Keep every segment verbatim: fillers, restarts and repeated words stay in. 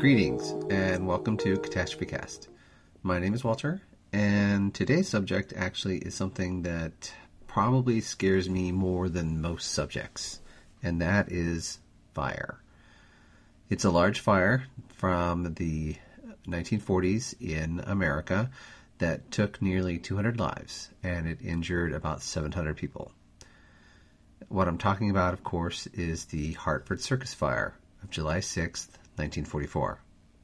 Greetings, and welcome to Catastrophe Cast. My name is Walter, and today's subject actually is something that probably scares me more than most subjects, and that is fire. It's a large fire from the nineteen forties in America that took nearly two hundred lives, and it injured about seven hundred people. What I'm talking about, of course, is the Hartford Circus Fire of July sixth, nineteen forty-four.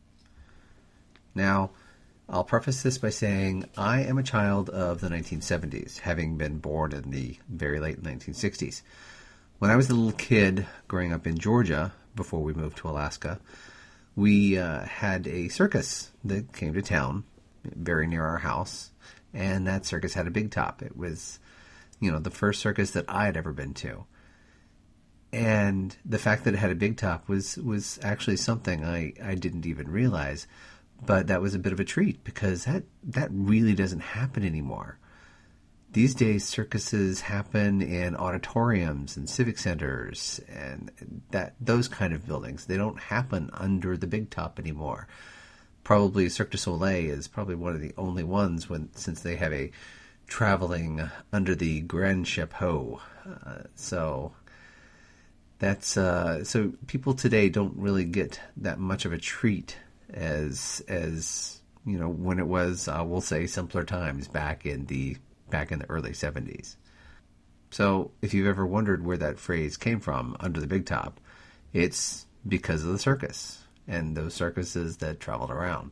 Now, I'll preface this by saying I am a child of the nineteen seventies, having been born in the very late nineteen sixties. When I was a little kid growing up in Georgia, before we moved to Alaska, we uh, had a circus that came to town very near our house, and that circus had a big top. It was, you know, the first circus that I had ever been to. And the fact that it had a big top was, was actually something I, I didn't even realize. But that was a bit of a treat because that, that really doesn't happen anymore. These days, circuses happen in auditoriums and civic centers and that those kind of buildings. They don't happen under the big top anymore. Probably Cirque du Soleil is probably one of the only ones when since they have a traveling under the Grand Chapeau. Uh, so that's uh, so people today don't really get that much of a treat as as you know when it was uh, we'll say simpler times back in the back in the early seventies. So if you've ever wondered where that phrase came from, under the big top, it's because of the circus and those circuses that traveled around.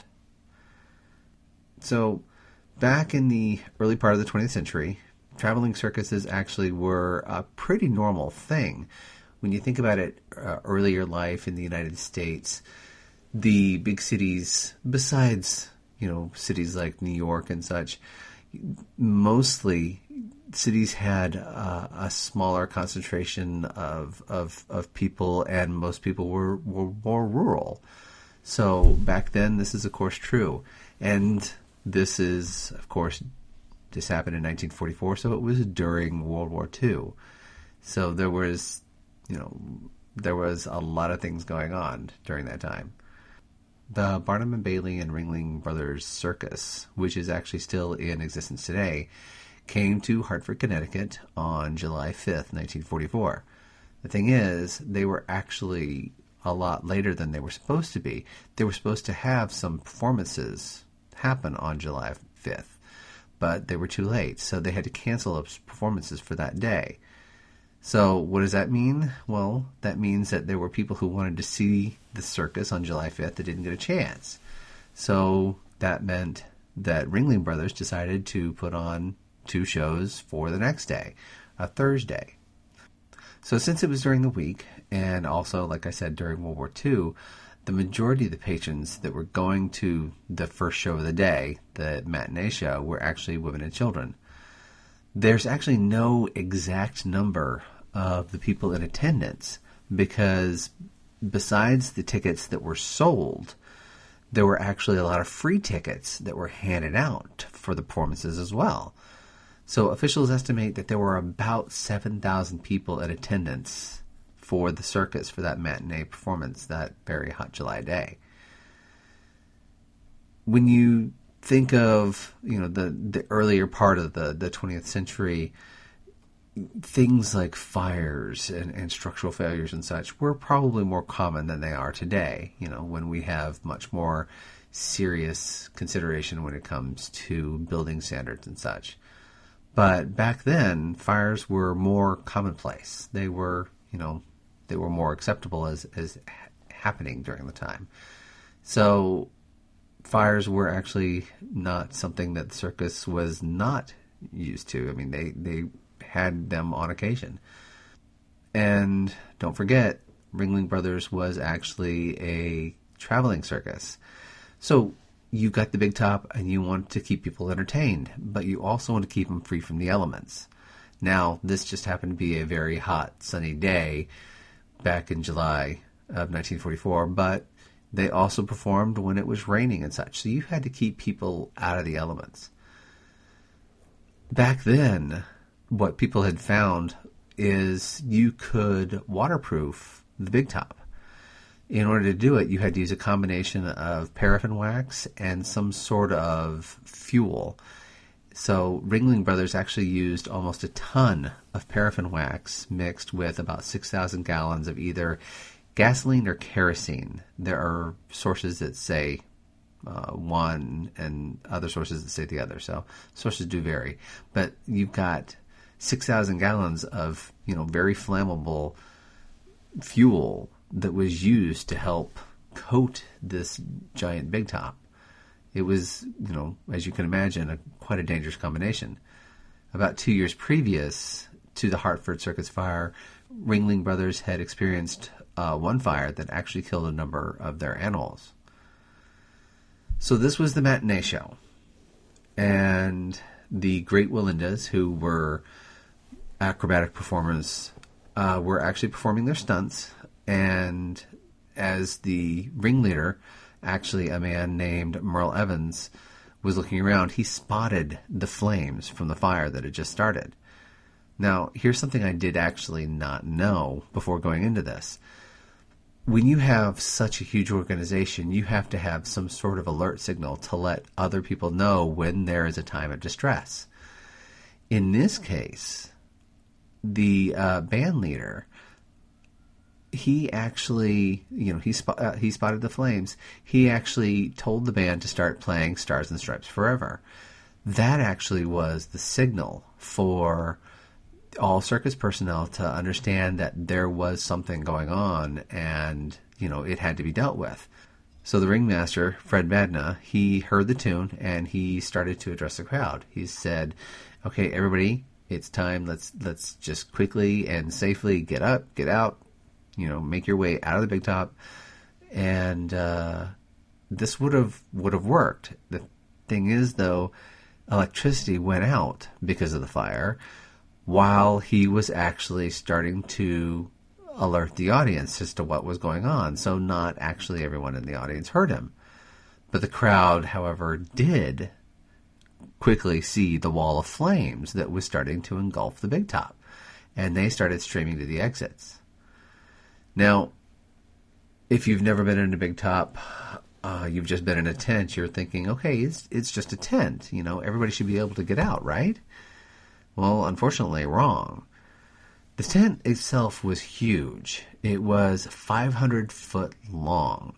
So back in the early part of the twentieth century, traveling circuses actually were a pretty normal thing. When you think about it, uh, earlier life in the United States, the big cities, besides, you know, cities like New York and such, mostly cities had uh, a smaller concentration of, of of people, and most people were, were more rural. So back then, this is, of course, true. And this is, of course, this happened in nineteen forty-four, so it was during World War Two. So there was, you know, there was a lot of things going on during that time. The Barnum and Bailey and Ringling Brothers Circus, which is actually still in existence today, came to Hartford, Connecticut on July fifth, nineteen forty-four. The thing is, they were actually a lot later than they were supposed to be. They were supposed to have some performances happen on July fifth, but they were too late, so they had to cancel those performances for that day. So what does that mean? Well, that means that there were people who wanted to see the circus on July fifth that didn't get a chance. So that meant that Ringling Brothers decided to put on two shows for the next day, a Thursday. So since it was during the week, and also, like I said, during World War Two, the majority of the patrons that were going to the first show of the day, the matinee show, were actually women and children. There's actually no exact number of the people in attendance because besides the tickets that were sold, there were actually a lot of free tickets that were handed out for the performances as well. So officials estimate that there were about seven thousand people in attendance for the circus for that matinee performance that very hot July day. When you think of, you know, the, the earlier part of the, the twentieth century, things like fires and, and structural failures and such were probably more common than they are today, you know, when we have much more serious consideration when it comes to building standards and such. But back then, fires were more commonplace. They were, you know, they were more acceptable as, as happening during the time. So fires were actually not something that the circus was not used to. I mean, they, they had them on occasion. And don't forget, Ringling Brothers was actually a traveling circus. So you got the big top and you want to keep people entertained, but you also want to keep them free from the elements. Now, this just happened to be a very hot, sunny day back in July of nineteen forty-four, but they also performed when it was raining and such. So you had to keep people out of the elements. Back then, what people had found is you could waterproof the big top. In order to do it, you had to use a combination of paraffin wax and some sort of fuel. So Ringling Brothers actually used almost a ton of paraffin wax mixed with about six thousand gallons of either gasoline or kerosene. There are sources that say uh, one and other sources that say the other. So sources do vary. But you've got six thousand gallons of, you know, very flammable fuel that was used to help coat this giant big top. It was, you know, as you can imagine, a, quite a dangerous combination. About two years previous to the Hartford Circus fire, Ringling Brothers had experienced uh, one fire that actually killed a number of their animals. So this was the matinee show. And the Great Wallendas, who were acrobatic performers, uh, were actually performing their stunts. And as the ringleader, actually a man named Merle Evans, was looking around, he spotted the flames from the fire that had just started. Now, here's something I did actually not know before going into this. When you have such a huge organization, you have to have some sort of alert signal to let other people know when there is a time of distress. In this case, the uh, band leader, he actually, you know, he, sp- uh, he spotted the flames. He actually told the band to start playing Stars and Stripes Forever. That actually was the signal for all circus personnel to understand that there was something going on and, you know, it had to be dealt with. So the ringmaster, Fred Madna, he heard the tune and he started to address the crowd. He said, okay, everybody, it's time. Let's, let's just quickly and safely get up, get out, you know, make your way out of the big top. And uh, this would have would have worked. The thing is, though, electricity went out because of the fire while he was actually starting to alert the audience as to what was going on. So not actually everyone in the audience heard him. But the crowd, however, did quickly see the wall of flames that was starting to engulf the big top. And they started streaming to the exits. Now, if you've never been in a big top, uh, you've just been in a tent, you're thinking, okay, it's it's just a tent. You know, everybody should be able to get out, right? Well, unfortunately, wrong. The tent itself was huge. It was five hundred foot long.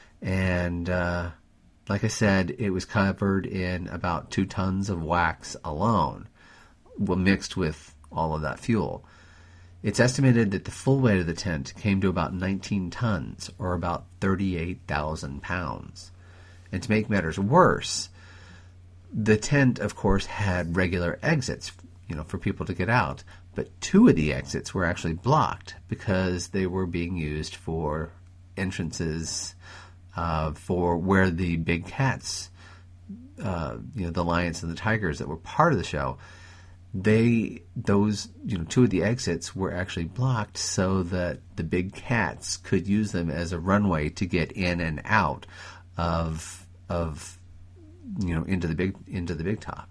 And uh, like I said, it was covered in about two tons of wax alone, mixed with all of that fuel. It's estimated that the full weight of the tent came to about nineteen tons, or about thirty-eight thousand pounds. And to make matters worse, the tent, of course, had regular exits, you know, for people to get out. But two of the exits were actually blocked because they were being used for entrances uh, for where the big cats, uh, you know, the lions and the tigers that were part of the show, They, those, you know, two of the exits were actually blocked so that the big cats could use them as a runway to get in and out of, of, you know, into the big, into the big top.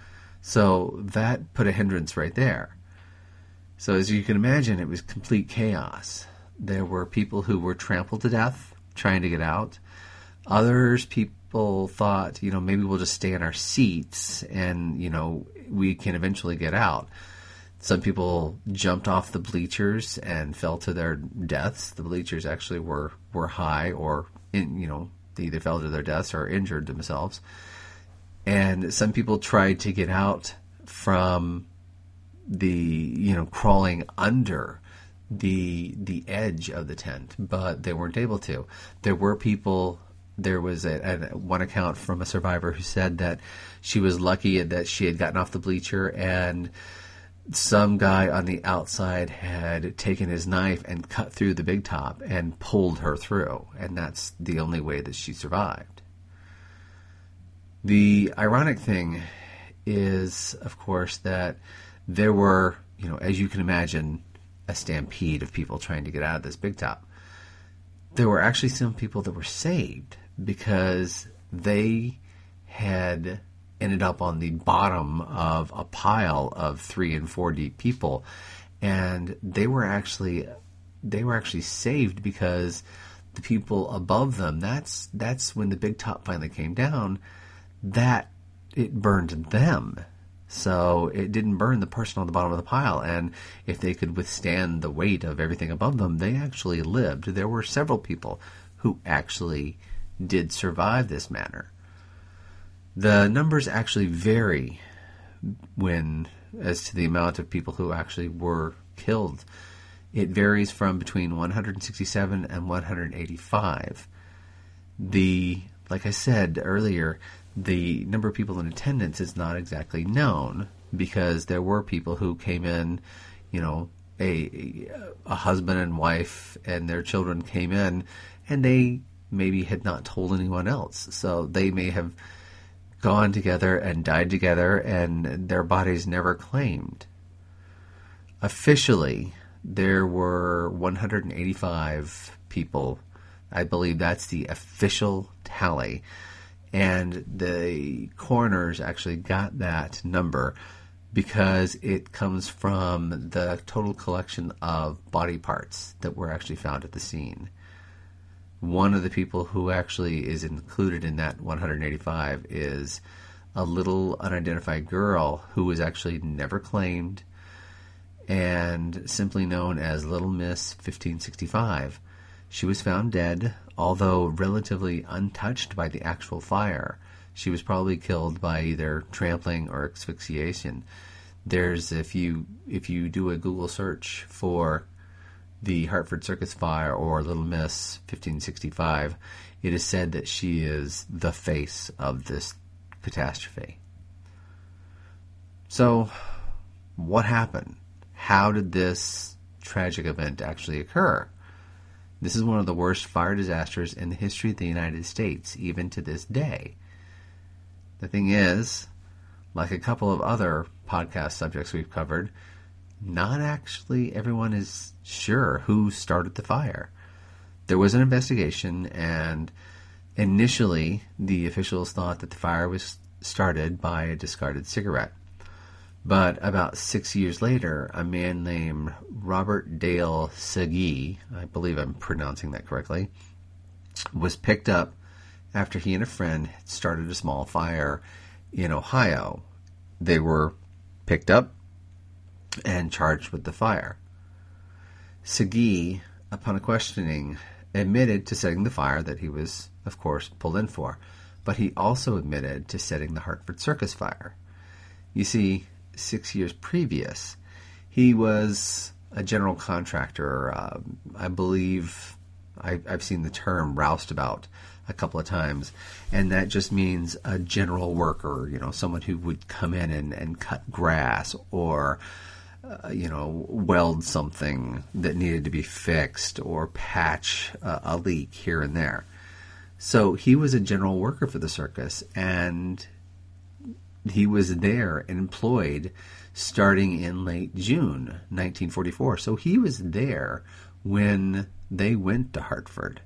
So that put a hindrance right there. So as you can imagine, it was complete chaos. There were people who were trampled to death trying to get out. Others, people thought, you know, maybe we'll just stay in our seats and, you know, we can eventually get out. Some people jumped off the bleachers and fell to their deaths. The bleachers actually were, were high, or, in, you know, they either fell to their deaths or injured themselves. And some people tried to get out from the, you know, crawling under the the edge of the tent, but they weren't able to. There were people... There was a, a, one account from a survivor who said that she was lucky that she had gotten off the bleacher and some guy on the outside had taken his knife and cut through the big top and pulled her through. And that's the only way that she survived. The ironic thing is, of course, that there were, you know, as you can imagine, a stampede of people trying to get out of this big top. There were actually some people that were saved because they had ended up on the bottom of a pile of three and four deep people, and they were actually they were actually saved because the people above them, that's that's when the big top finally came down, that it burned them. So it didn't burn the person on the bottom of the pile. And if they could withstand the weight of everything above them, they actually lived. There were several people who actually did survive this manner. The numbers actually vary when as to the amount of people who actually were killed. It varies from between one hundred sixty-seven and one hundred eighty-five. The, like I said earlier, the number of people in attendance is not exactly known because there were people who came in, you know, a a husband and wife and their children came in and they maybe had not told anyone else. So they may have gone together and died together and their bodies never claimed. Officially, there were one hundred eighty-five people. I believe that's the official tally. And the coroners actually got that number because it comes from the total collection of body parts that were actually found at the scene. One of the people who actually is included in that one hundred eighty-five is a little unidentified girl who was actually never claimed and simply known as Little Miss fifteen sixty-five. She was found dead, although relatively untouched by the actual fire. She was probably killed by either trampling or asphyxiation. There's, if you if you do a Google search for the Hartford Circus Fire or Little Miss fifteen sixty-five, it is said that she is the face of this catastrophe. So, what happened? How did this tragic event actually occur? This is one of the worst fire disasters in the history of the United States, even to this day. The thing is, like a couple of other podcast subjects we've covered, not actually everyone is sure who started the fire. There was an investigation, and initially the officials thought that the fire was started by a discarded cigarette. But about six years later, a man named Robert Dale Segee, I believe I'm pronouncing that correctly, was picked up after he and a friend had started a small fire in Ohio. They were picked up and charged with the fire. Segee, upon a questioning, admitted to setting the fire that he was, of course, pulled in for, but he also admitted to setting the Hartford Circus fire. You see, six years previous, he was a general contractor. Uh, I believe I, I've seen the term roustabout a couple of times, and that just means a general worker, you know, someone who would come in and, and cut grass or, uh, you know, weld something that needed to be fixed or patch a, a leak here and there. So he was a general worker for the circus, and he was there and employed starting in late June nineteen forty-four. So he was there when they went to Hartford.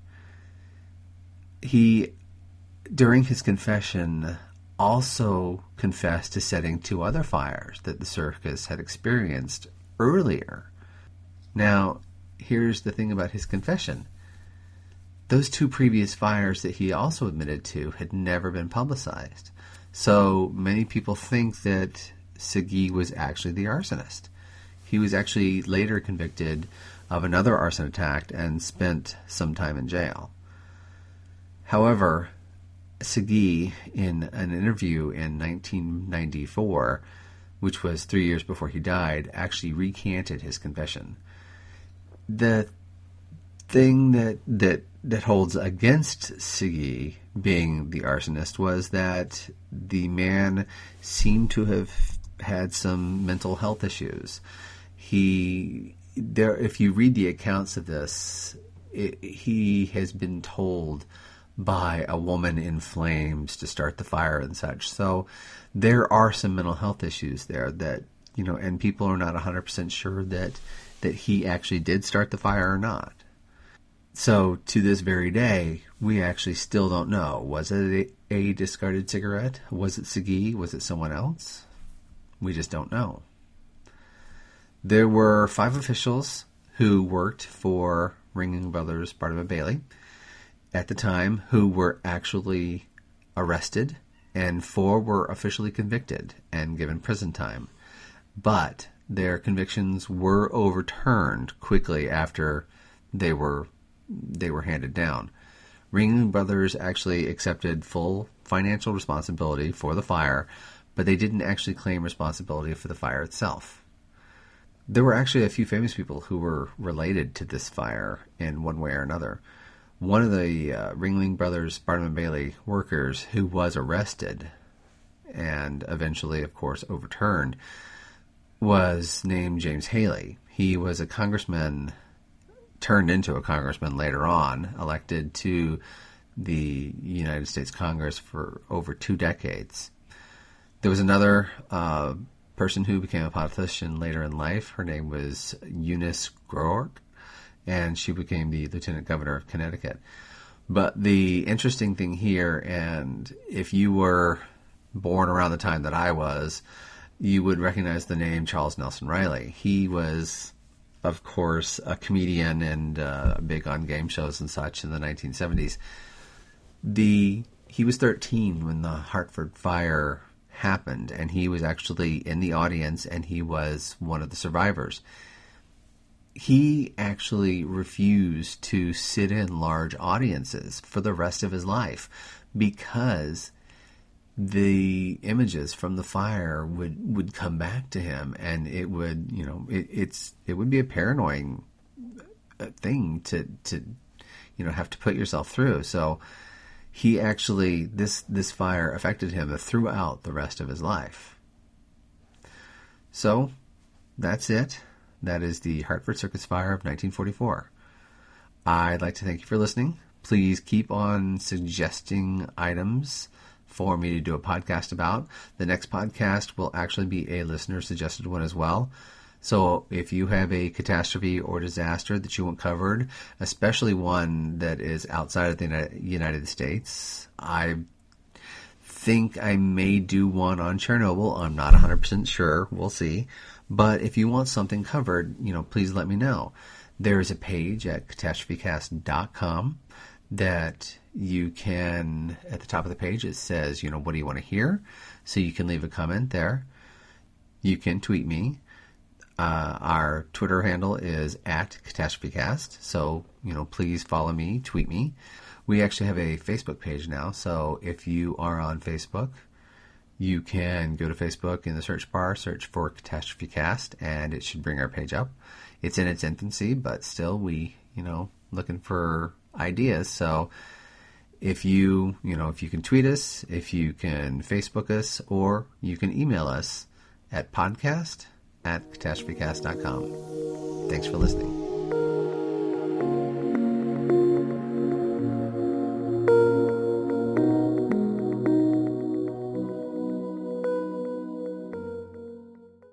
He, during his confession, also confessed to setting two other fires that the circus had experienced earlier. Now, here's the thing about his confession. Those two previous fires that he also admitted to had never been publicized. So many people think that Segee was actually the arsonist. He was actually later convicted of another arson attack and spent some time in jail. However, Segee, in an interview in nineteen ninety-four, which was three years before he died, actually recanted his confession. The thing that that that holds against Segee being the arsonist was that the man seemed to have had some mental health issues. He there, if you read the accounts of this, it, he has been told by a woman in flames to start the fire and such. So there are some mental health issues there that, you know, and people are not one hundred percent sure that that he actually did start the fire or not. So to this very day, we actually still don't know. Was it a, a discarded cigarette? Was it Segee? Was it someone else? We just don't know. There were five officials who worked for Ringling Brothers Barnum and Bailey. at the time who were actually arrested, and four were officially convicted and given prison time. But their convictions were overturned quickly after they were they were handed down. Ringling Brothers actually accepted full financial responsibility for the fire, but they didn't actually claim responsibility for the fire itself. There were actually a few famous people who were related to this fire in one way or another. One of the uh, Ringling Brothers Barnum and Bailey workers who was arrested and eventually, of course, overturned was named James Haley. He was a congressman, turned into a congressman later on, elected to the United States Congress for over two decades. There was another uh, person who became a politician later in life. Her name was Eunice Groark, and she became the lieutenant governor of Connecticut. But the interesting thing here, and if you were born around the time that I was, you would recognize the name Charles Nelson Riley. He was, of course, a comedian and uh, big on game shows and such in the nineteen seventies. The he was thirteen when the Hartford fire happened, and he was actually in the audience, and he was one of the survivors. He actually refused to sit in large audiences for the rest of his life because the images from the fire would, would come back to him, and it would, you know, it, it's it would be a paranoid thing to to, you know, have to put yourself through. So he actually this this fire affected him throughout the rest of his life. So that's it. That is the Hartford Circus Fire of nineteen forty-four. I'd like to thank you for listening. Please keep on suggesting items for me to do a podcast about. The next podcast will actually be a listener-suggested one as well. So if you have a catastrophe or disaster that you want covered, especially one that is outside of the United States, I think I may do one on Chernobyl. I'm not one hundred percent sure. We'll see. But if you want something covered, you know, please let me know. There is a page at catastrophe cast dot com that you can, at the top of the page, it says, you know, what do you want to hear? So you can leave a comment there. You can tweet me. Uh, our Twitter handle is at catastrophecast. So, you know, please follow me, tweet me. We actually have a Facebook page now. So if you are on Facebook, you can go to Facebook in the search bar, search for Catastrophe Cast, and it should bring our page up. It's in its infancy, but still we, you know, looking for ideas. So if you, you know, if you can tweet us, if you can Facebook us, or you can email us at podcast at catastrophecast dot com. Thanks for listening.